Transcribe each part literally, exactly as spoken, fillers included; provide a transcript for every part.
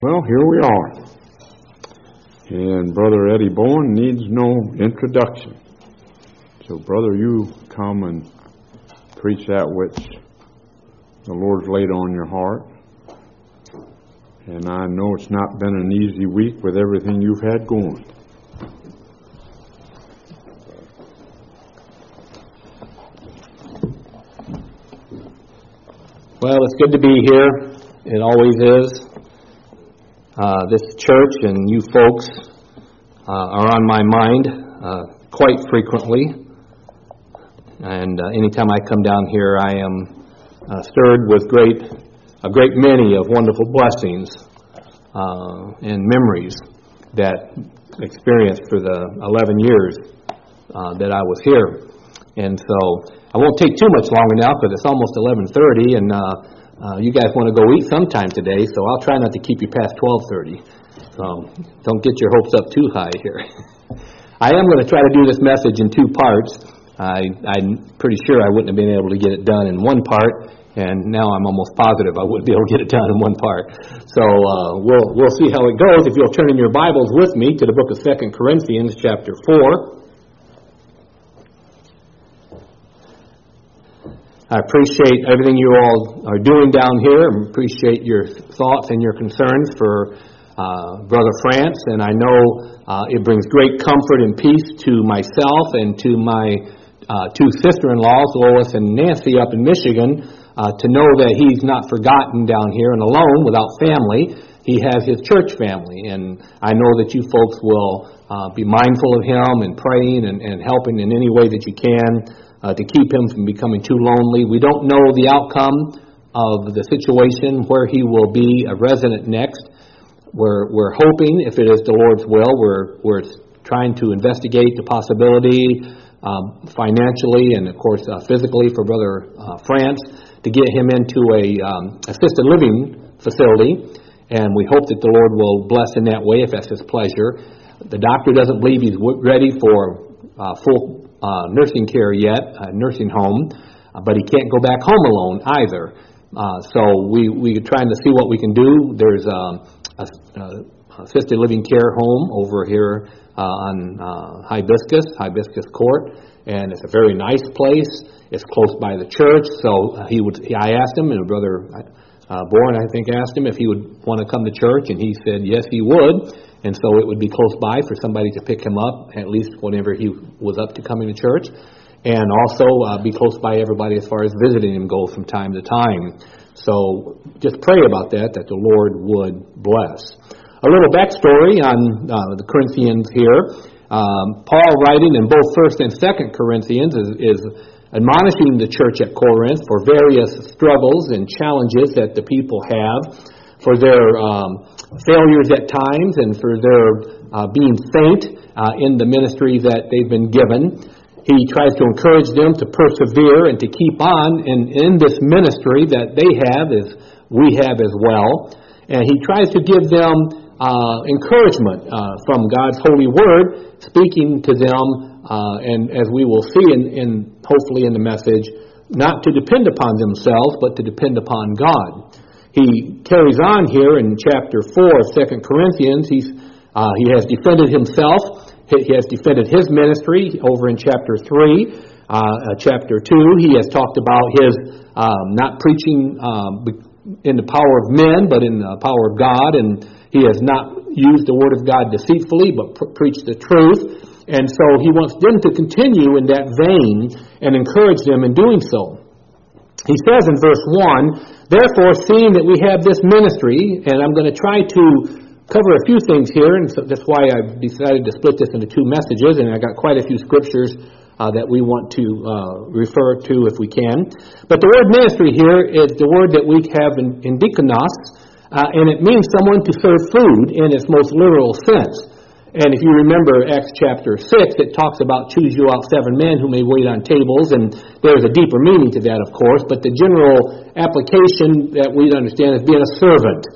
Well, here we are. And Brother Eddie Bowen needs no introduction. So, brother, you come and preach that which the Lord's laid on your heart. And I know it's not been an easy week with everything you've had going. Well, it's good to be here. It always is. Uh, this church and you folks uh, are on my mind uh, quite frequently. And uh, anytime I come down here, I am uh, stirred with great, a great many of wonderful blessings uh, and memories that experienced for the eleven years uh, that I was here. And so I won't take too much longer now because it's almost eleven thirty, and uh, uh, you guys want to go eat sometime today, so I'll try not to keep you past twelve thirty. So don't get your hopes up too high here. I am going to try to do this message in two parts. I, I'm pretty sure I wouldn't have been able to get it done in one part, and now I'm almost positive I wouldn't be able to get it done in one part. So uh, we'll we'll see how it goes. If you'll turn in your Bibles with me to the book of Second Corinthians chapter four. I appreciate everything you all are doing down here. I appreciate your thoughts and your concerns for uh, Brother France, and I know uh, it brings great comfort and peace to myself and to my uh, two sister-in-laws, Lois and Nancy, up in Michigan, uh, to know that he's not forgotten down here and alone without family. He has his church family, and I know that you folks will uh, be mindful of him and praying and, and helping in any way that you can. Uh, to keep him from becoming too lonely. We don't know the outcome of the situation, where he will be a resident next. We're we're hoping, if it is the Lord's will, we're we're trying to investigate the possibility um, financially and, of course, uh, physically for Brother uh, France to get him into a um, assisted living facility, and we hope that the Lord will bless in that way if that's His pleasure. The doctor doesn't believe he's ready for uh, full Uh, nursing care yet, a nursing home, uh, but he can't go back home alone either. Uh, so we, we're trying to see what we can do. There's um, a, a assisted living care home over here uh, on uh, Hibiscus, Hibiscus Court, and it's a very nice place. It's close by the church, so he would. I asked him, and Brother uh, Bourne, I think, asked him if he would want to come to church, and he said yes, he would. And so it would be close by for somebody to pick him up, at least whenever he was up to coming to church, and also uh, be close by everybody as far as visiting him goes from time to time. So just pray about that, that the Lord would bless. A little backstory on uh, the Corinthians here. Um, Paul, writing in both First and Second Corinthians, is, is admonishing the church at Corinth for various struggles and challenges that the people have, for their um, failures at times, and for their uh, being faint uh, in the ministry that they've been given. He tries to encourage them to persevere and to keep on in, in this ministry that they have, as we have as well. And he tries to give them uh, encouragement uh, from God's holy word, speaking to them, uh, and as we will see in, in hopefully in the message, not to depend upon themselves, but to depend upon God. He carries on here in chapter four of Second Corinthians. He's, uh, he has defended himself. He has defended his ministry over in chapter three. Uh, chapter two, he has talked about his um, not preaching um, in the power of men, but in the power of God. And he has not used the word of God deceitfully, but pr- preached the truth. And so he wants them to continue in that vein and encourage them in doing so. He says in verse one, "Therefore, seeing that we have this ministry," and I'm going to try to cover a few things here, and so that's why I've decided to split this into two messages, and I got quite a few scriptures uh, that we want to uh, refer to if we can. But the word ministry here is the word that we have in, in diakonos, uh, and it means someone to serve food in its most literal sense. And if you remember Acts chapter six, it talks about choose you out seven men who may wait on tables, and there's a deeper meaning to that, of course, but the general application that we understand is being a servant.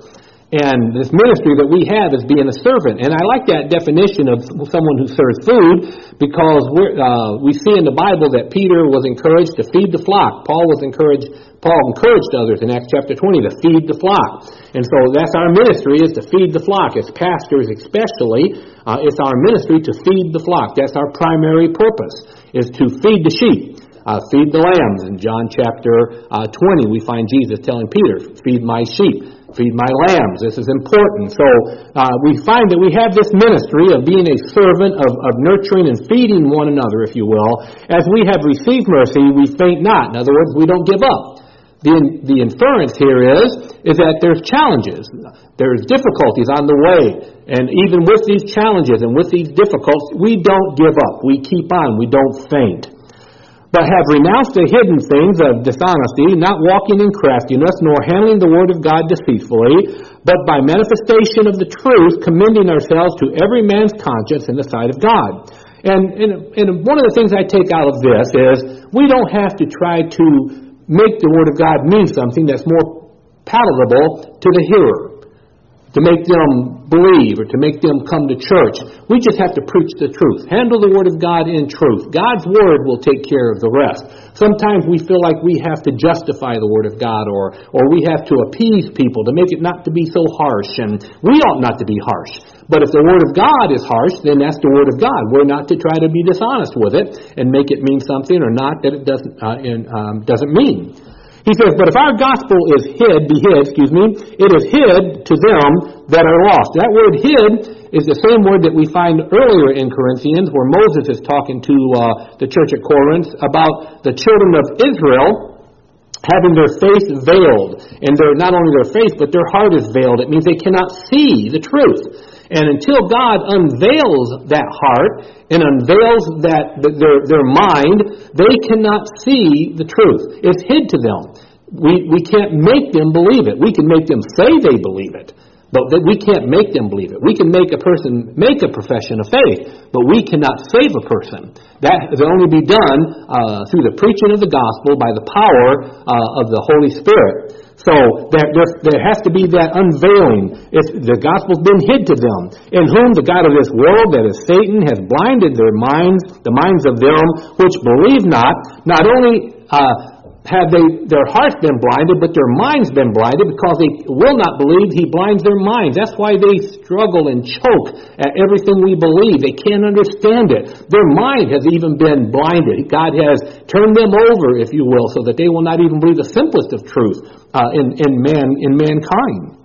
And this ministry that we have is being a servant. And I like that definition of someone who serves food, because we're, uh, we see in the Bible that Peter was encouraged to feed the flock. Paul was encouraged, Paul encouraged others in Acts chapter twenty to feed the flock. And so that's our ministry, is to feed the flock. As pastors especially, uh, it's our ministry to feed the flock. That's our primary purpose, is to feed the sheep. Uh, feed the lambs. In John chapter uh, twenty, we find Jesus telling Peter, feed my sheep, feed my lambs. This is important. So uh, we find that we have this ministry of being a servant, of, of nurturing and feeding one another, if you will. As we have received mercy, we faint not. In other words, we don't give up. The, the inference here is, is that there's challenges. There's difficulties on the way. And even with these challenges and with these difficulties, we don't give up. We keep on. We don't faint. But have renounced the hidden things of dishonesty, not walking in craftiness, nor handling the word of God deceitfully, but by manifestation of the truth, commending ourselves to every man's conscience in the sight of God. And, and, and one of the things I take out of this is, we don't have to try to make the word of God mean something that's more palatable to the hearer, to make them believe or to make them come to church. We just have to preach the truth. Handle the Word of God in truth. God's Word will take care of the rest. Sometimes we feel like we have to justify the Word of God, or, or we have to appease people to make it not to be so harsh, and we ought not to be harsh. But if the Word of God is harsh, then that's the Word of God. We're not to try to be dishonest with it and make it mean something or not that it doesn't, uh, in, um, doesn't mean. He says, but if our gospel is hid, be hid, excuse me, it is hid to them that are lost. That word hid is the same word that we find earlier in Corinthians, where Moses is talking to uh, the church at Corinth about the children of Israel having their face veiled. And they're not only their face, but their heart is veiled. It means they cannot see the truth. And until God unveils that heart and unveils that their their mind, they cannot see the truth. It's hid to them. We we can't make them believe it. We can make them say they believe it, but we can't make them believe it. We can make a person make a profession of faith, but we cannot save a person. That can only be done uh, through the preaching of the gospel by the power uh, of the Holy Spirit. So there, there, there has to be that unveiling. It's, the gospel's been hid to them, in whom the God of this world, that is Satan, has blinded their minds, the minds of them which believe not. Not only uh, have they their hearts been blinded, but their minds been blinded, because they will not believe. He blinds their minds. That's why they struggle and choke at everything we believe. They can't understand it. Their mind has even been blinded. God has turned them over, if you will, so that they will not even believe the simplest of truth uh, in, in man in mankind.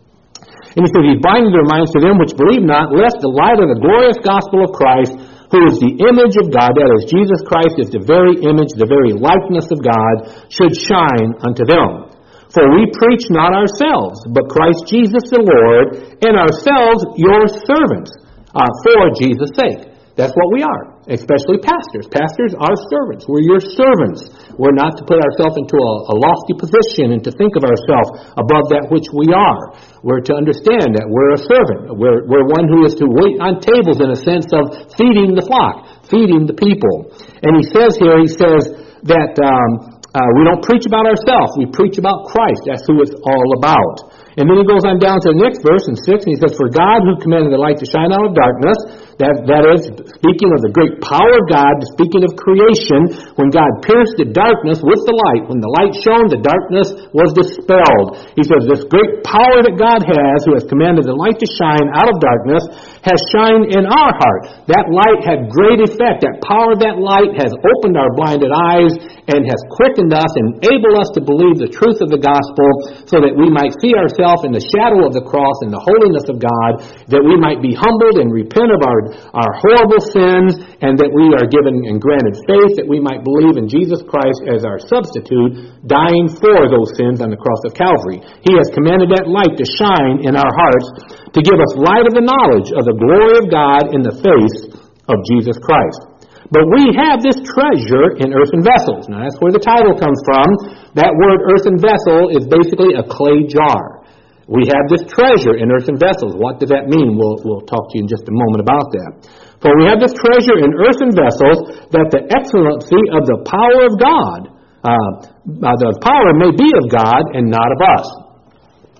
And he says, He's blinded their minds to them which believe not, lest the light of the glorious gospel of Christ, who is the image of God, that is, Jesus Christ is the very image, the very likeness of God, should shine unto them. For we preach not ourselves, but Christ Jesus the Lord, and ourselves your servants, uh, for Jesus' sake. That's what we are, especially pastors. Pastors are servants. We're your servants. We're not to put ourselves into a, a lofty position and to think of ourselves above that which we are. We're to understand that we're a servant. We're, we're one who is to wait on tables in a sense of feeding the flock, feeding the people. And he says here, he says that um, uh, we don't preach about ourselves. We preach about Christ. That's who it's all about. And then he goes on down to the next verse in six, and he says, for God who commanded the light to shine out of darkness, that, that is, speaking of the great power of God, speaking of creation, when God pierced the darkness with the light, when the light shone, the darkness was dispelled. He says, this great power that God has, who has commanded the light to shine out of darkness, has shined in our heart. That light had great effect. That power of that light has opened our blinded eyes and has quickened us and enabled us to believe the truth of the gospel, so that we might see ourselves in the shadow of the cross and the holiness of God, that we might be humbled and repent of our, our horrible sins, and that we are given and granted faith, that we might believe in Jesus Christ as our substitute, dying for those sins on the cross of Calvary. He has commanded that light to shine in our hearts, to give us light of the knowledge of the glory of God in the face of Jesus Christ. But we have this treasure in earthen vessels. Now that's where the title comes from. That word earthen vessel is basically a clay jar. We have this treasure in earthen vessels. What does that mean? We'll, we'll talk to you in just a moment about that. For we have this treasure in earthen vessels, that the excellency of the power of God, uh, uh, the power may be of God and not of us.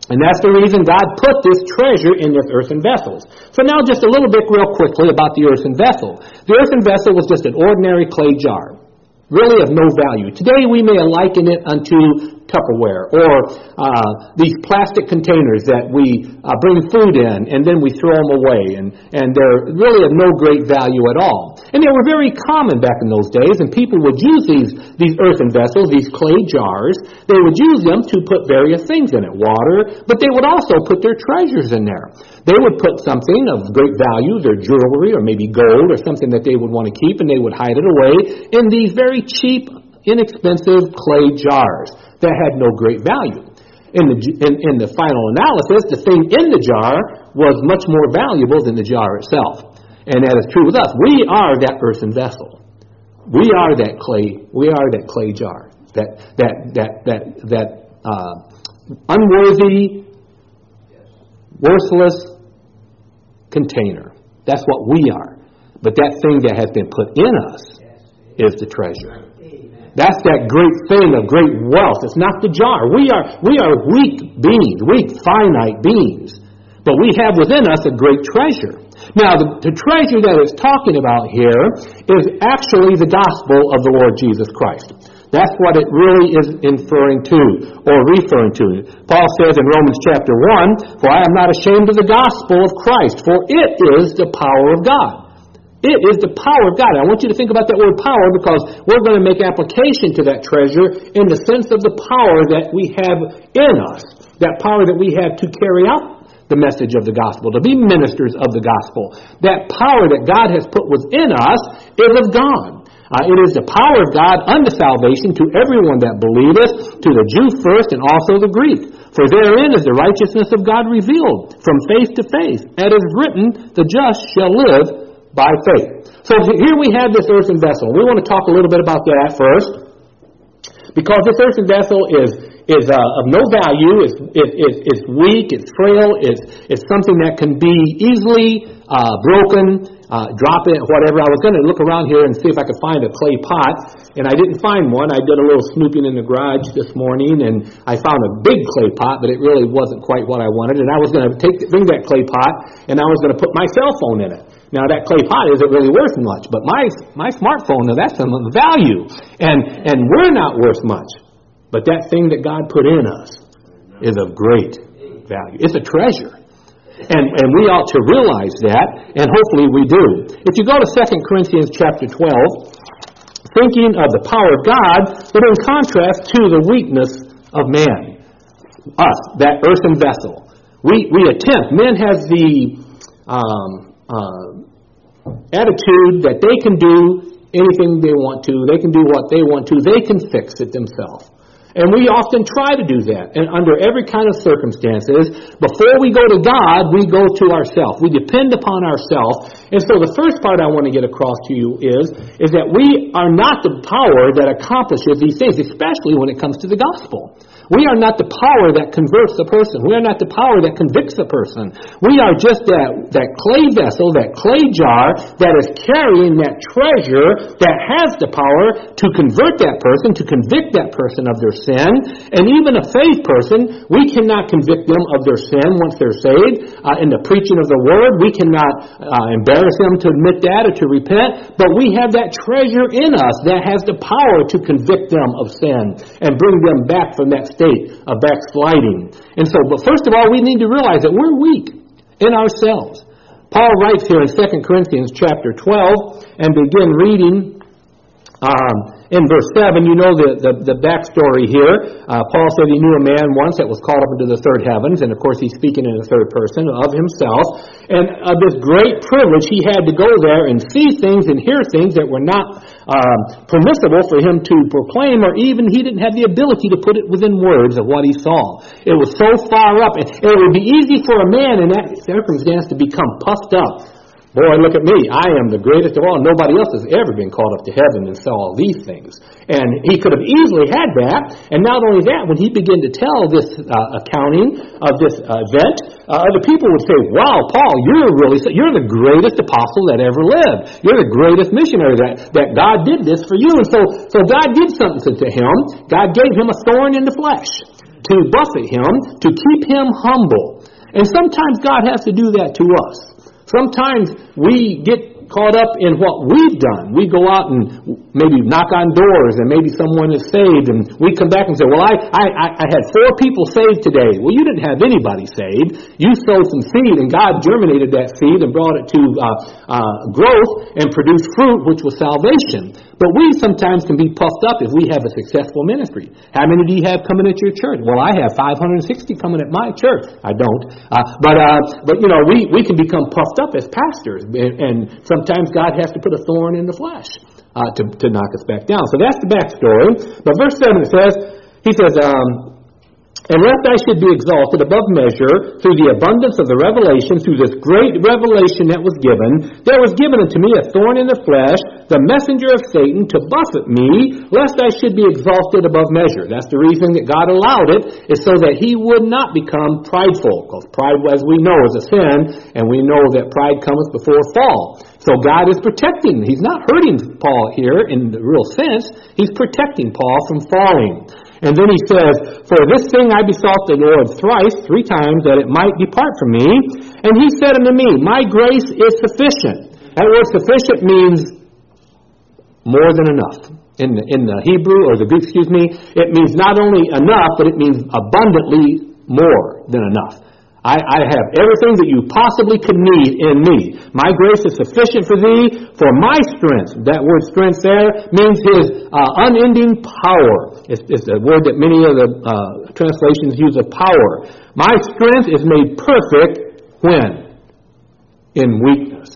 And that's the reason God put this treasure in this earthen vessels. So now just a little bit real quickly about the earthen vessel. The earthen vessel was just an ordinary clay jar, really of no value. Today we may liken it unto Tupperware or uh, these plastic containers that we uh, bring food in and then we throw them away, and, and they're really of no great value at all. And they were very common back in those days, and people would use these, these earthen vessels, these clay jars. They would use them to put various things in it, water, but they would also put their treasures in there. They would put something of great value, their jewelry or maybe gold or something that they would want to keep, and they would hide it away in these very cheap, inexpensive clay jars that had no great value. In the, in, in the final analysis, the thing in the jar was much more valuable than the jar itself. And that is true with us. We are that earthen vessel. We are that clay. We are that clay jar. That that that that that uh, unworthy, worthless container. That's what we are. But that thing that has been put in us is the treasure. That's that great thing of great wealth. It's not the jar. We are we are weak beings, weak, finite beings. But we have within us a great treasure. Now, the, the treasure that it's talking about here is actually the gospel of the Lord Jesus Christ. That's what it really is inferring to or referring to. Paul says in Romans chapter one, "For I am not ashamed of the gospel of Christ, for it is the power of God." It is the power of God. I want you to think about that word power, because we're going to make application to that treasure in the sense of the power that we have in us. That power that we have to carry out the message of the gospel, to be ministers of the gospel. That power that God has put within us is of God. Uh, it is the power of God unto salvation to everyone that believeth, to the Jew first and also the Greek. For therein is the righteousness of God revealed from faith to faith. As is written, the just shall live by faith. So here we have this earthen vessel. We want to talk a little bit about that first, because this earthen vessel is is uh, of no value, it's, it, it, it's weak, it's frail, it's, it's something that can be easily uh, broken, uh, drop it, whatever. I was going to look around here and see if I could find a clay pot, and I didn't find one. I did a little snooping in the garage this morning, and I found a big clay pot, but it really wasn't quite what I wanted, and I was going to take bring that clay pot, and I was going to put my cell phone in it. Now, that clay pot isn't really worth much, but my my smartphone, now that's some value, and and we're not worth much. But that thing that God put in us is of great value. It's a treasure. And and we ought to realize that, and hopefully we do. If you go to Second Corinthians chapter twelve, thinking of the power of God, but in contrast to the weakness of man, us, that earthen vessel. We, we attempt, man has the um, uh, attitude that they can do anything they want to, they can do what they want to, they can fix it themselves. And we often try to do that. And under every kind of circumstances, before we go to God, we go to ourselves. We depend upon ourselves. And so the first part I want to get across to you is, is that we are not the power that accomplishes these things, especially when it comes to the gospel. We are not the power that converts the person. We are not the power that convicts the person. We are just that, that clay vessel, that clay jar that is carrying that treasure that has the power to convert that person, to convict that person of their sin. And even a saved person, we cannot convict them of their sin once they're saved. Uh, in the preaching of the word, we cannot uh, embarrass them to admit that or to repent. But we have that treasure in us that has the power to convict them of sin and bring them back from that state of backsliding. And so, but first of all, we need to realize that we're weak in ourselves. Paul writes here in Second Corinthians chapter twelve, and begin reading um, in verse seven. You know the, the, the backstory here. Uh, Paul said he knew a man once that was called up into the third heavens, and of course he's speaking in the third person of himself. And of this great privilege, he had to go there and see things and hear things that were not um, permissible for him to proclaim, or even he didn't have the ability to put it within words of what he saw. It was so far up, and it would be easy for a man in that circumstance to become puffed up. Boy, look at me. I am the greatest of all. Nobody else has ever been called up to heaven and saw all these things. And he could have easily had that. And not only that, when he began to tell this uh, accounting of this uh, event, uh, other people would say, wow, Paul, you're really, you're the greatest apostle that ever lived. You're the greatest missionary that, that God did this for you. And so, so God did something to him. God gave him a thorn in the flesh. to buffet him, to keep him humble. And sometimes God has to do that to us. Sometimes we get caught up in what we've done. We go out and maybe knock on doors, and maybe someone is saved, and we come back and say, well, I, I, I had four people saved today. Well, you didn't have anybody saved. You sowed some seed, and God germinated that seed and brought it to uh, uh, growth and produced fruit, which was salvation. But we sometimes can be puffed up if we have a successful ministry. How many do you have coming at your church? Well, I have five hundred sixty coming at my church. I don't. Uh, but, uh, but you know, we, we can become puffed up as pastors, and, and sometimes God has to put a thorn in the flesh uh, to, to knock us back down. So that's the backstory. But verse seven, it says, he says, um, and lest I should be exalted above measure through the abundance of the revelation, through this great revelation that was given, there was given unto me a thorn in the flesh, the messenger of Satan, to buffet me, lest I should be exalted above measure. That's the reason that God allowed it, is so that he would not become prideful. Because pride, as we know, is a sin, and we know that pride cometh before fall. So God is protecting. He's not hurting Paul here in the real sense. He's protecting Paul from falling. And then he says, for this thing I besought the Lord thrice, three times, that it might depart from me. And he said unto me, my grace is sufficient. That word sufficient means more than enough. In the, in the Hebrew, or the Greek, excuse me, it means not only enough, but it means abundantly more than enough. I, I have everything that you possibly could need in me. My grace is sufficient for thee, for my strength. That word strength there means his uh, unending power. It's, it's a word that many of the uh, translations use of power. My strength is made perfect when? In weakness.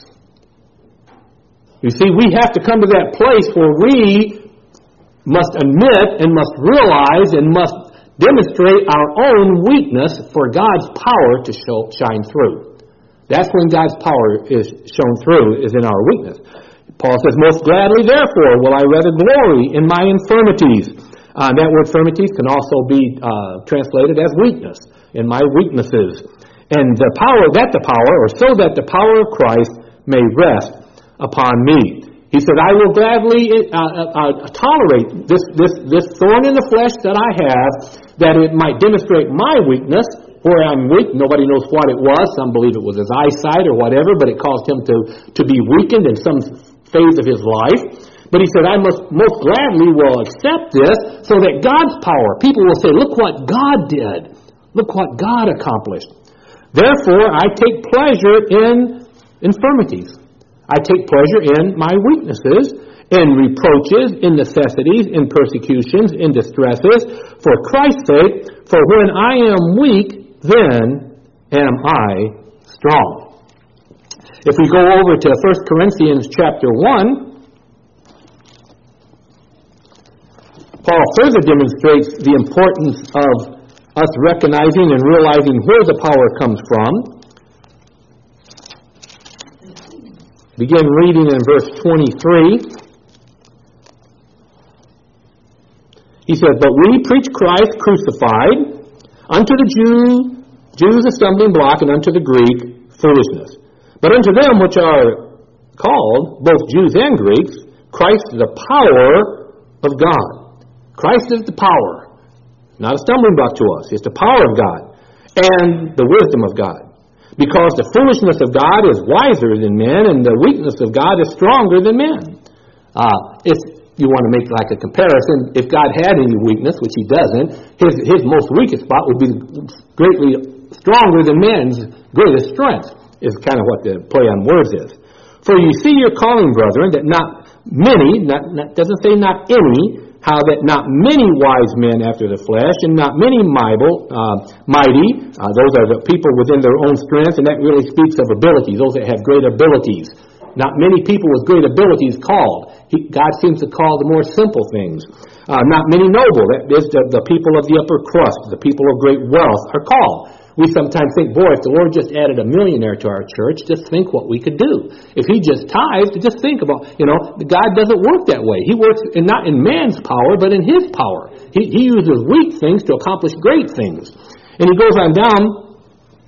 You see, we have to come to that place where we must admit and must realize and must demonstrate our own weakness for God's power to show, shine through. That's when God's power is shown through, is in our weakness. Paul says, most gladly, therefore, will I rather glory in my infirmities. Uh, that word infirmities can also be uh, translated as weakness, in my weaknesses. And the power, that the power, or so that the power of Christ may rest upon me. He said, I will gladly uh, uh, tolerate this, this, this thorn in the flesh that I have, that it might demonstrate my weakness. Where I'm weak, nobody knows what it was. Some believe it was his eyesight or whatever, but it caused him to, to be weakened in some phase of his life. But he said, I must most gladly will accept this, so that God's power, people will say, look what God did. Look what God accomplished. Therefore, I take pleasure in infirmities. I take pleasure in my weaknesses, in reproaches, in necessities, in persecutions, in distresses, for Christ's sake. For when I am weak, then am I strong. If we go over to First Corinthians chapter one, Paul further demonstrates the importance of us recognizing and realizing where the power comes from. Begin reading in verse twenty-three. He says, but we preach Christ crucified, unto the Jew, Jews a stumbling block, and unto the Greek foolishness. But unto them which are called, both Jews and Greeks, Christ is the power of God. Christ is the power. Not a stumbling block to us. It's the power of God and the wisdom of God. Because the foolishness of God is wiser than men, and the weakness of God is stronger than men. Uh, if you want to make like a comparison, if God had any weakness, which he doesn't, his, his most weakest spot would be greatly stronger than men's greatest strength, is kind of what the play on words is. For you see your calling, brethren, that not many, not, not, doesn't say not any, how that not many wise men after the flesh, and not many mighty, uh, mighty uh, those are the people within their own strength, and that really speaks of abilities, those that have great abilities. Not many people with great abilities called. He, God seems to call the more simple things. Uh, not many noble, that is the, the people of the upper crust, the people of great wealth are called. We sometimes think, boy, if the Lord just added a millionaire to our church, just think what we could do. If he just tithed, just think about, you know, God doesn't work that way. He works in, not in man's power, but in his power. He, he uses weak things to accomplish great things. And he goes on down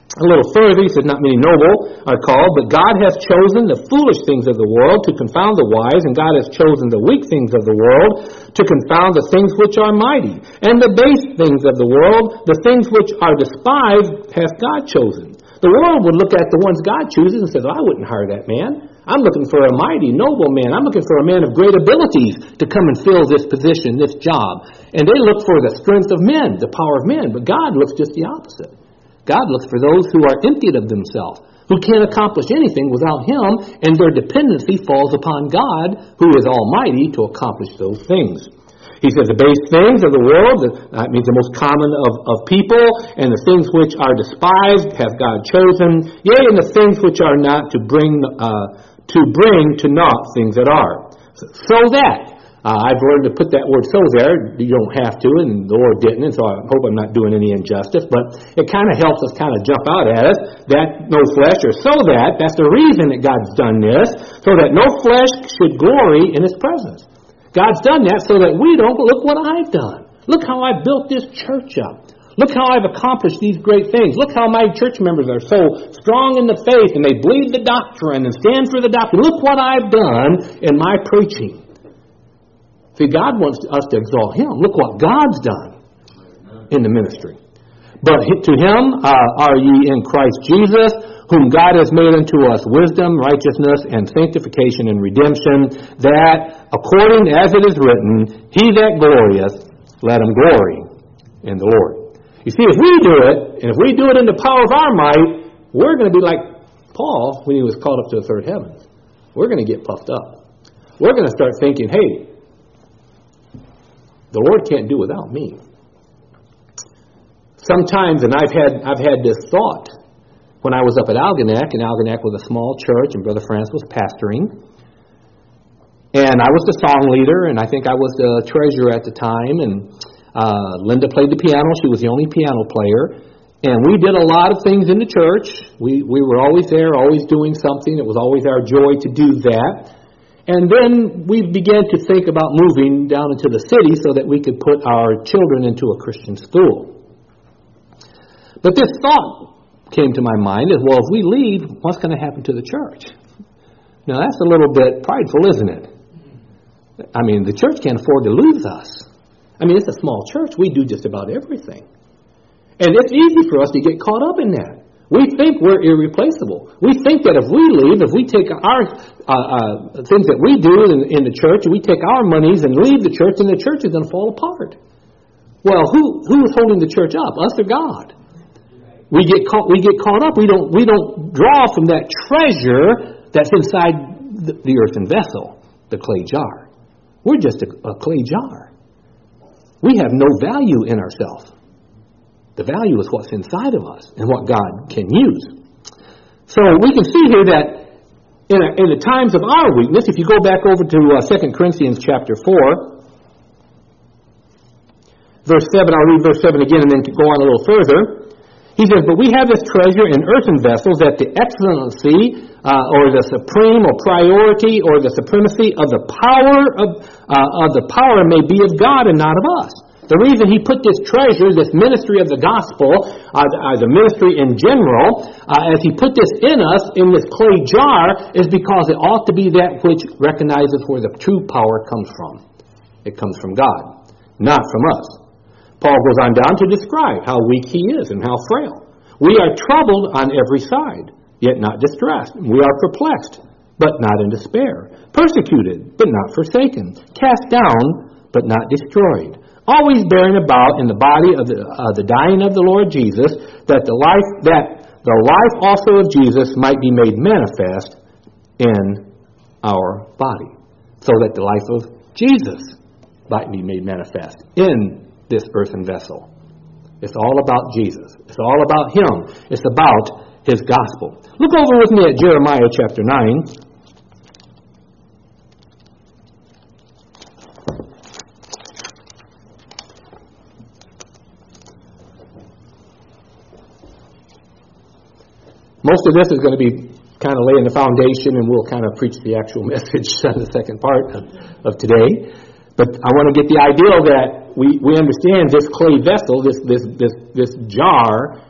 A little further, he said, not many noble are called, but God hath chosen the foolish things of the world to confound the wise, and God hath chosen the weak things of the world to confound the things which are mighty. And the base things of the world, the things which are despised, hath God chosen. The world would look at the ones God chooses and says, oh, I wouldn't hire that man. I'm looking for a mighty, noble man. I'm looking for a man of great abilities to come and fill this position, this job. And they look for the strength of men, the power of men. But God looks just the opposite. God looks for those who are emptied of themselves, who can't accomplish anything without Him, and their dependency falls upon God, who is almighty, to accomplish those things. He says the base things of the world, that means the most common of, of people, and the things which are despised have God chosen, yea, and the things which are not to bring uh, to bring to naught things that are. So that, Uh, I've learned to put that word so there. You don't have to, and the Lord didn't, and so I hope I'm not doing any injustice, but it kind of helps us kind of jump out at us, that no flesh, or so that, that's the reason that God's done this, so that no flesh should glory in His presence. God's done that so that we don't, look what I've done. Look how I've built this church up. Look how I've accomplished these great things. Look how my church members are so strong in the faith, and they believe the doctrine and stand for the doctrine. Look what I've done in my preaching. See, God wants us to exalt Him. Look what God's done in the ministry. But to Him uh, are ye in Christ Jesus, whom God has made unto us wisdom, righteousness, and sanctification and redemption, that, according as it is written, He that glorieth, let him glory in the Lord. You see, if we do it, and if we do it in the power of our might, we're going to be like Paul when he was called up to the third heavens. We're going to get puffed up. We're going to start thinking, hey, the Lord can't do without me. Sometimes, and I've had I've had this thought when I was up at Algonac, and Algonac was a small church, and Brother France was pastoring. And I was the song leader, and I think I was the treasurer at the time, and uh, Linda played the piano. She was the only piano player. And we did a lot of things in the church. We, we were always there, always doing something. It was always our joy to do that. And then we began to think about moving down into the city so that we could put our children into a Christian school. But this thought came to my mind is, well, if we leave, what's going to happen to the church? Now, that's a little bit prideful, isn't it? I mean, the church can't afford to lose us. I mean, it's a small church. We do just about everything. And it's easy for us to get caught up in that. We think we're irreplaceable. We think that if we leave, if we take our uh, uh, things that we do in, in the church, and we take our monies and leave the church, then the church is going to fall apart. Well, who who is holding the church up? Us or God? We get caught. We get caught up. We don't. We don't draw from that treasure that's inside the, the earthen vessel, the clay jar. We're just a, a clay jar. We have no value in ourselves. The value is what's inside of us and what God can use. So we can see here that in, a, in the times of our weakness, if you go back over to uh, Second Corinthians chapter four, verse seven, I'll read verse seven again and then go on a little further. He says, but we have this treasure in earthen vessels, that the excellency uh, or the supreme or priority or the supremacy of the power of, uh, of the power may be of God and not of us. The reason He put this treasure, this ministry of the gospel, uh, uh, the ministry in general, uh, as He put this in us, in this clay jar, is because it ought to be that which recognizes where the true power comes from. It comes from God, not from us. Paul goes on down to describe how weak he is and how frail. We are troubled on every side, yet not distressed. We are perplexed, but not in despair. Persecuted, but not forsaken. Cast down, but not destroyed. Always bearing about in the body of the, uh, the dying of the Lord Jesus, that the life that the life also of Jesus might be made manifest in our body, so that the life of Jesus might be made manifest in this earthen vessel. It's all about Jesus. It's all about Him. It's about His gospel. Look over with me at Jeremiah chapter nine. Most of this is going to be kind of laying the foundation, and we'll kind of preach the actual message on the second part of, of today. But I want to get the idea that we, we understand this clay vessel, this this this this jar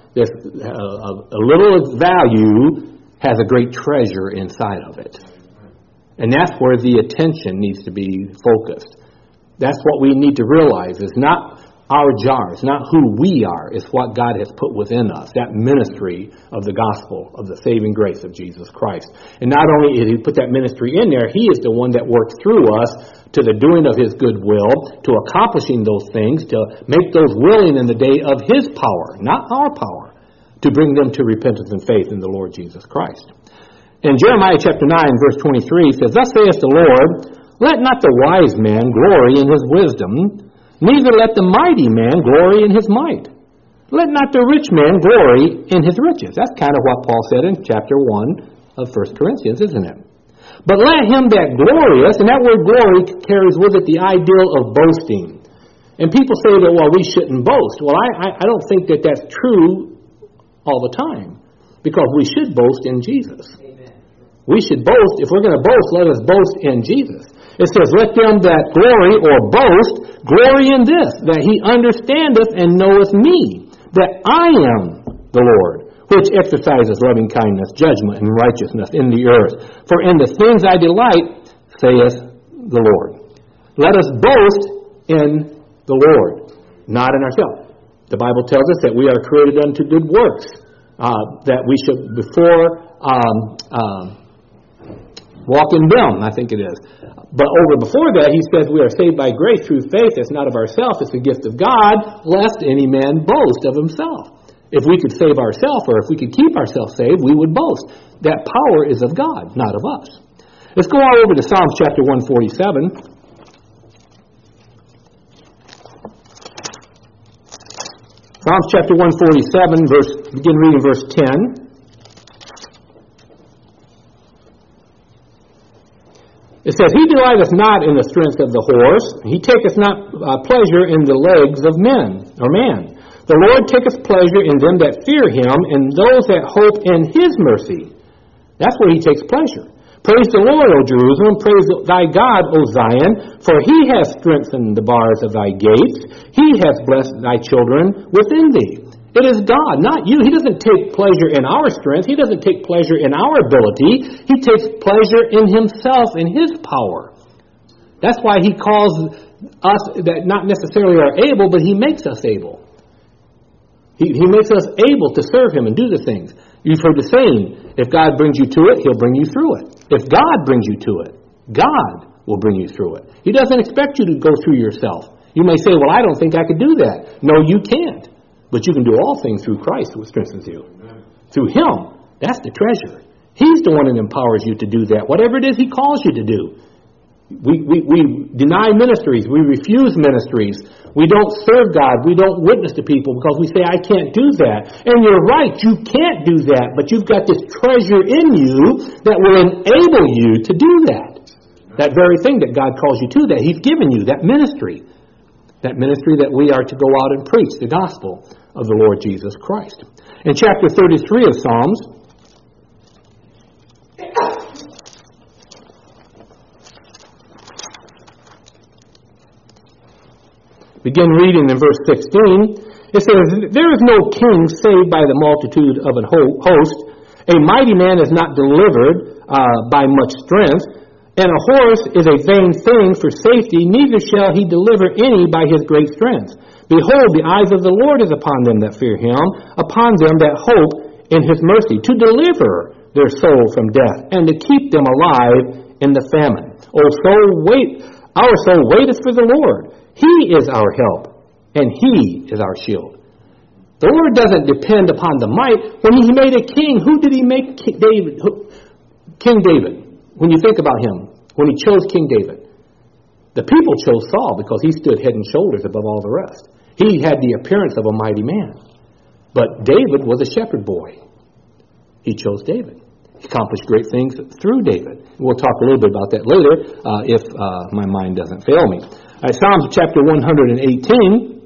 There's a, a, a little value has a great treasure inside of it. And that's where the attention needs to be focused. That's what we need to realize is not our jars, not who we are, is what God has put within us, that ministry of the gospel, of the saving grace of Jesus Christ. And not only did He put that ministry in there, He is the one that works through us to the doing of His good will, to accomplishing those things, to make those willing in the day of His power, not our power, to bring them to repentance and faith in the Lord Jesus Christ. In Jeremiah chapter nine, verse twenty-three, it says, "Thus saith the Lord, let not the wise man glory in his wisdom, neither let the mighty man glory in his might. Let not the rich man glory in his riches." That's kind of what Paul said in chapter one of First Corinthians, isn't it? "But let him that glorious," and that word glory carries with it the ideal of boasting. And people say that, well, we shouldn't boast. Well, I, I don't think that that's true all the time, because we should boast in Jesus. Amen. We should boast. If we're going to boast, let us boast in Jesus. It says, "Let them that glory," or boast, "glory in this, that he understandeth and knoweth me, that I am the Lord, which exercises loving kindness, judgment, and righteousness in the earth. For in the things I delight, saith the Lord." Let us boast in the Lord, not in ourselves. The Bible tells us that we are created unto good works, uh, that we should before um, um, walk in them, I think it is. But over before that, he says we are saved by grace through faith. It's not of ourselves, it's the gift of God, lest any man boast of himself. If we could save ourselves, or if we could keep ourselves saved, we would boast. That power is of God, not of us. Let's go on over to Psalms chapter one forty-seven. Psalms chapter one forty-seven, verse, begin reading verse ten. It says, "He delighteth not in the strength of the horse, he taketh not uh, pleasure in the legs of men, or man. The Lord taketh pleasure in them that fear him, and those that hope in his mercy." That's where he takes pleasure. "Praise the Lord, O Jerusalem, praise thy God, O Zion, for he hath strengthened the bars of thy gates, he hath blessed thy children within thee." It is God, not you. He doesn't take pleasure in our strength. He doesn't take pleasure in our ability. He takes pleasure in himself, in his power. That's why he calls us that not necessarily are able, but he makes us able. He, he makes us able to serve him and do the things. You've heard the saying, if God brings you to it, he'll bring you through it. If God brings you to it, God will bring you through it. He doesn't expect you to go through yourself. You may say, well, I don't think I could do that. No, you can't. But you can do all things through Christ who strengthens you. Amen. Through him. That's the treasure. He's the one that empowers you to do that. Whatever it is he calls you to do. We, we, we deny ministries. We refuse ministries. We don't serve God. We don't witness to people because we say, I can't do that. And you're right. You can't do that. But you've got this treasure in you that will enable you to do that. That very thing that God calls you to, that he's given you, that ministry. That ministry that we are to go out and preach the gospel of the Lord Jesus Christ. In chapter thirty-three of Psalms, begin reading in verse sixteen. It says, "There is no king saved by the multitude of an host. A mighty man is not delivered uh, by much strength. And a horse is a vain thing for safety, neither shall he deliver any by his great strength. Behold, the eyes of the Lord is upon them that fear him, upon them that hope in his mercy, to deliver their soul from death, and to keep them alive in the famine. O soul, wait, our soul waiteth for the Lord. He is our help, and he is our shield." The Lord doesn't depend upon the might. When he made a king, who did he make King David? King David. When you think about him, when he chose King David, the people chose Saul because he stood head and shoulders above all the rest. He had the appearance of a mighty man. But David was a shepherd boy. He chose David. He accomplished great things through David. We'll talk a little bit about that later uh, if uh, my mind doesn't fail me. All right, Psalms chapter one eighteen.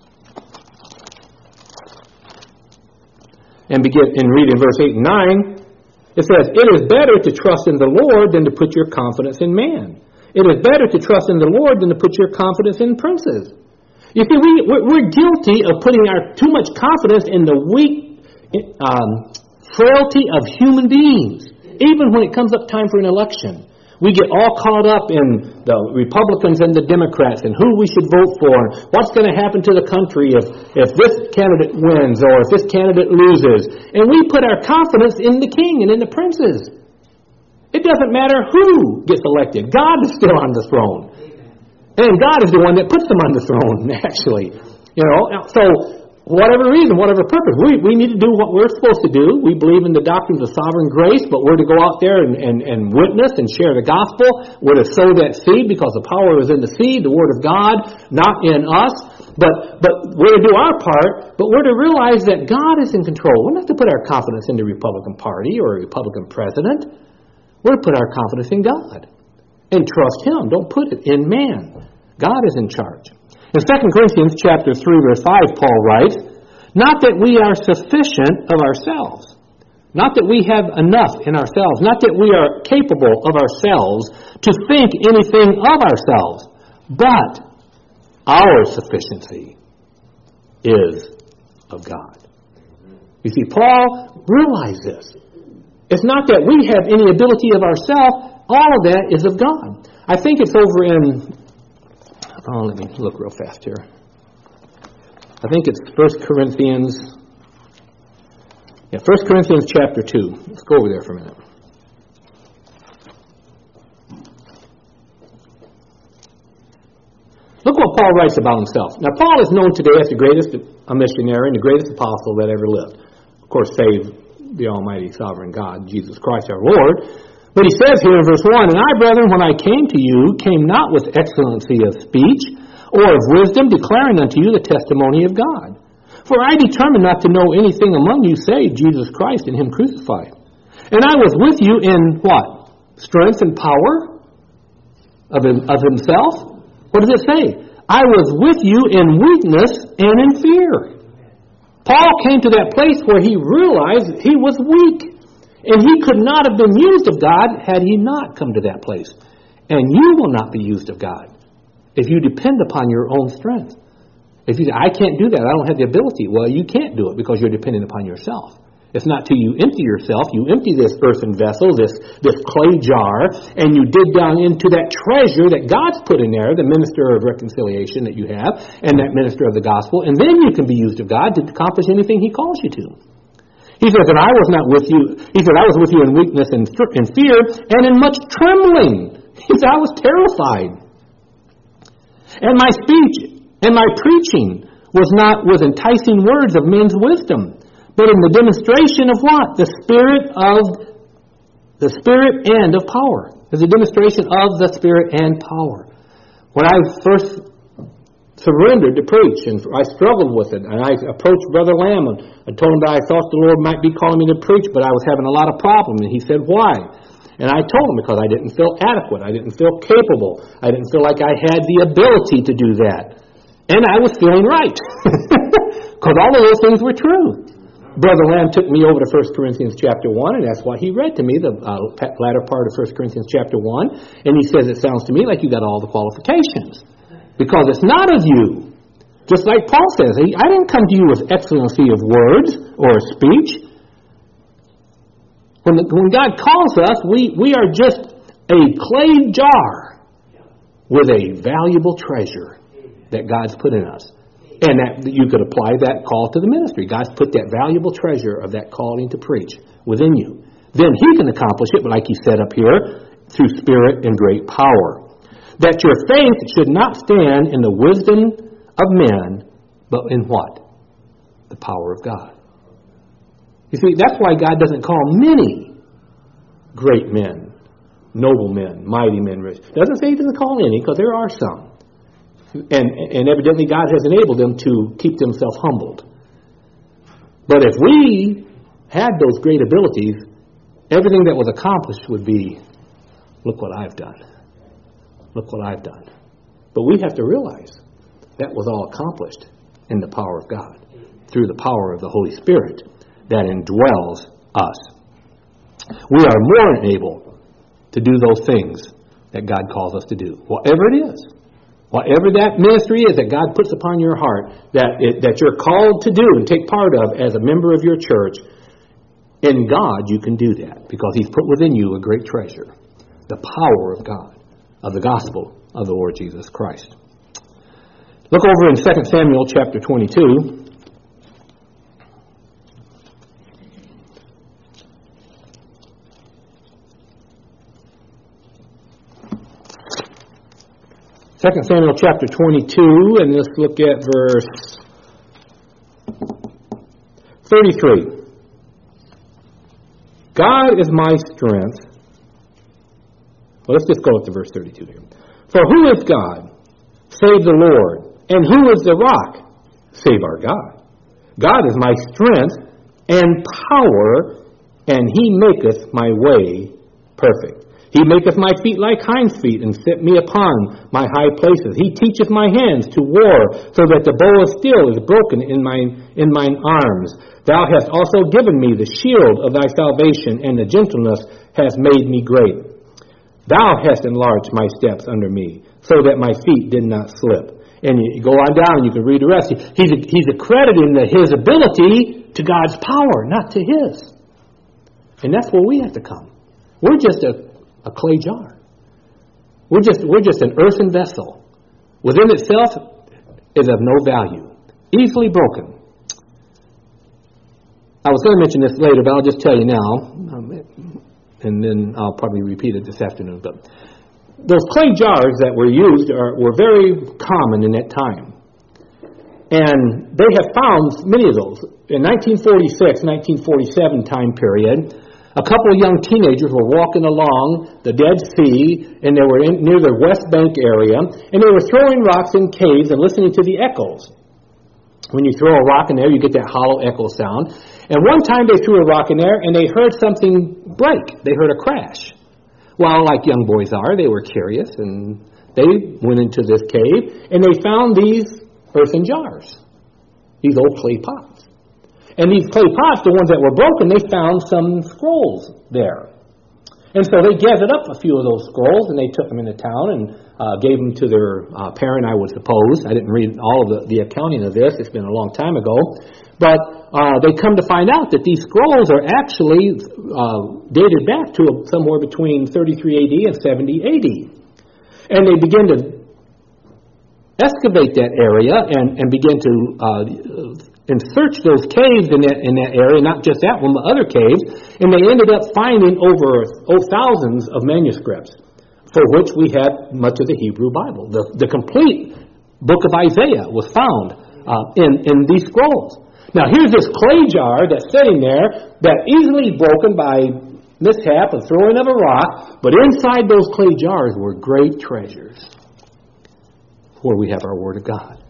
And begin in reading verse eight and nine. It says, "It is better to trust in the Lord than to put your confidence in man. It is better to trust in the Lord than to put your confidence in princes." You see, we, we're guilty of putting our too much confidence in the weak um, frailty of human beings. Even when it comes up time for an election, we get all caught up in the Republicans and the Democrats and who we should vote for and what's going to happen to the country if, if this candidate wins or if this candidate loses. And we put our confidence in the king and in the princes. It doesn't matter who gets elected. God is still on the throne. And God is the one that puts them on the throne, actually. You know, so whatever reason, whatever purpose, we, we need to do what we're supposed to do. We believe in the doctrines of sovereign grace, but we're to go out there and, and, and witness and share the gospel. We're to sow that seed because the power is in the seed, the word of God, not in us. But but we're to do our part, but we're to realize that God is in control. We're not to put our confidence in the Republican Party or a Republican president. We're to put our confidence in God and trust Him. Don't put it in man. God is in charge. In Second Corinthians chapter three, verse five, Paul writes, not that we are sufficient of ourselves, not that we have enough in ourselves, not that we are capable of ourselves to think anything of ourselves, but our sufficiency is of God. You see, Paul realized this. It's not that we have any ability of ourselves, all of that is of God. I think it's over in Oh, let me look real fast here. I think it's First Corinthians. Yeah, First Corinthians chapter two. Let's go over there for a minute. Look what Paul writes about himself. Now, Paul is known today as the greatest missionary and the greatest apostle that ever lived. Of course, save the Almighty Sovereign God, Jesus Christ our Lord. But he says here in verse one, and I, brethren, when I came to you, came not with excellency of speech or of wisdom, declaring unto you the testimony of God. For I determined not to know anything among you save Jesus Christ and Him crucified. And I was with you in what? Strength and power of, him, of Himself? What does it say? I was with you in weakness and in fear. Paul came to that place where he realized he was weak. And he could not have been used of God had he not come to that place. And you will not be used of God if you depend upon your own strength. If you say, I can't do that, I don't have the ability. Well, you can't do it because you're dependent upon yourself. It's not till you empty yourself, you empty this earthen vessel, this, this clay jar, and you dig down into that treasure that God's put in there, the minister of reconciliation that you have, and that minister of the gospel, and then you can be used of God to accomplish anything He calls you to. He says, and I was not with you. He said, I was with you in weakness and in fear and in much trembling. He said, I was terrified. And my speech and my preaching was not with enticing words of men's wisdom, but in the demonstration of what? The Spirit of the Spirit and of power. It's a demonstration of the Spirit and power. When I first surrendered to preach, and I struggled with it, and I approached Brother Lamb and I told him that I thought the Lord might be calling me to preach, but I was having a lot of problems, and he said, why? And I told him because I didn't feel adequate, I didn't feel capable, I didn't feel like I had the ability to do that. And I was feeling right, because all of those things were true. Brother Lamb took me over to First Corinthians chapter one, and that's what he read to me, the uh, latter part of First Corinthians chapter one, and he says, it sounds to me like you got all the qualifications. Because it's not of you. Just like Paul says, I didn't come to you with excellency of words or speech. When, the, when God calls us, we, we are just a clay jar with a valuable treasure that God's put in us. And that you could apply that call to the ministry. God's put that valuable treasure of that calling to preach within you. Then He can accomplish it, like He said up here, through Spirit and great power. That your faith should not stand in the wisdom of men, but in what? The power of God. You see, that's why God doesn't call many great men, noble men, mighty men, rich. Doesn't say He doesn't call any, because there are some. And, and evidently God has enabled them to keep themselves humbled. But if we had those great abilities, everything that was accomplished would be, look what I've done. Look what I've done. But we have to realize that was all accomplished in the power of God, through the power of the Holy Spirit that indwells us. We are more than able to do those things that God calls us to do, whatever it is. Whatever that ministry is that God puts upon your heart, that it, that you're called to do and take part of as a member of your church, in God you can do that because He's put within you a great treasure, the power of God, of the gospel of the Lord Jesus Christ. Look over in Second Samuel chapter twenty-two. Second Samuel chapter twenty-two, and let's look at verse thirty-three. God is my strength. Well, let's just go up to verse thirty-two here. For who is God, save the Lord? And who is the rock, save our God? God is my strength and power, and He maketh my way perfect. He maketh my feet like hinds' feet, and set me upon my high places. He teacheth my hands to war, so that the bow of steel is broken in mine in mine arms. Thou hast also given me the shield of thy salvation, and the gentleness has made me great. Thou hast enlarged my steps under me, so that my feet did not slip. And you go on down and you can read the rest. He's, he's accrediting the, his ability to God's power, not to his. And that's where we have to come. We're just a, a clay jar. We're just, we're just an earthen vessel. Within itself is of no value. Easily broken. I was going to mention this later, but I'll just tell you now. Um, and then I'll probably repeat it this afternoon. But those clay jars that were used are, were very common in that time. And they have found many of those. In nineteen forty-six, nineteen forty-seven time period, a couple of young teenagers were walking along the Dead Sea, and they were in, near the West Bank area, and they were throwing rocks in caves and listening to the echoes. When you throw a rock in there, you get that hollow echo sound. And one time they threw a rock in there, and they heard something break. They heard a crash. Well, like young boys are, they were curious, and they went into this cave, and they found these earthen jars, these old clay pots. And these clay pots, the ones that were broken, they found some scrolls there. And so they gathered up a few of those scrolls, and they took them into town and uh, gave them to their uh, parent, I would suppose. I didn't read all of the, the accounting of this. It's been a long time ago. But uh, they come to find out that these scrolls are actually uh, dated back to somewhere between thirty-three A D and seventy A D. And they begin to excavate that area and, and begin to uh, and search those caves in that, in that area, not just that one, but other caves. And they ended up finding over oh, thousands of manuscripts, for which we have much of the Hebrew Bible. The, the complete book of Isaiah was found uh, in, in these scrolls. Now, here's this clay jar that's sitting there that easily broken by mishap and throwing of a rock, but inside those clay jars were great treasures where we have our Word of God.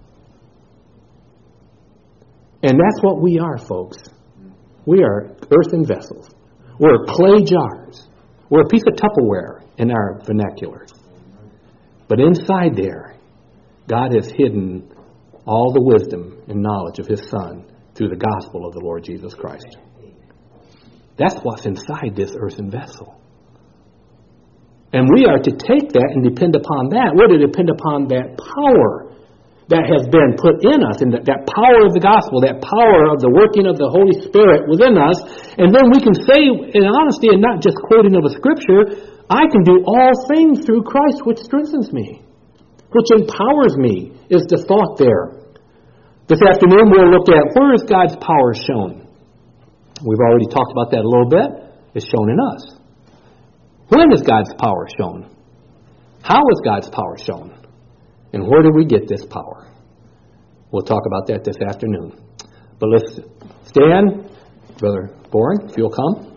And that's what we are, folks. We are earthen vessels. We're clay jars. We're a piece of Tupperware in our vernacular. But inside there, God has hidden all the wisdom and knowledge of His Son through the gospel of the Lord Jesus Christ. That's what's inside this earthen vessel. And we are to take that and depend upon that. We're to depend upon that power that has been put in us, and that, that power of the gospel, that power of the working of the Holy Spirit within us. And then we can say in honesty, and not just quoting of a scripture, I can do all things through Christ which strengthens me, which empowers me, is the thought there. This afternoon we'll look at where is God's power shown. We've already talked about that a little bit. It's shown in us. When is God's power shown? How is God's power shown? And where do we get this power? We'll talk about that this afternoon. But let's stand. Brother Boring, if you'll come.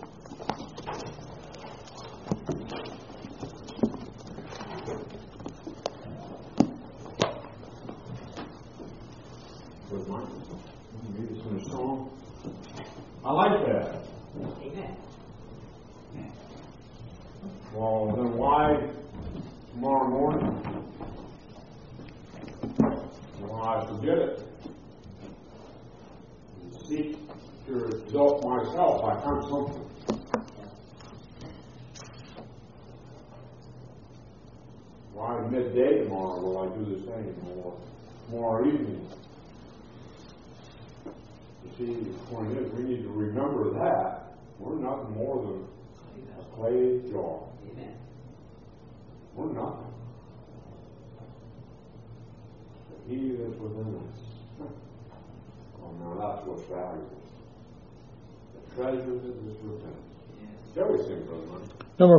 I like that. Well, then why tomorrow morning? Well, I forget it. Seek to result myself. I found something. Why midday tomorrow, will I do the same, or tomorrow evening? You see, the point is, we need to remember that we're nothing more than a clay jar. Amen. We're nothing. But He that's within us. Oh, now that's what's valuable. The treasure that is within us. Yes. Shall we sing, Brother Mike?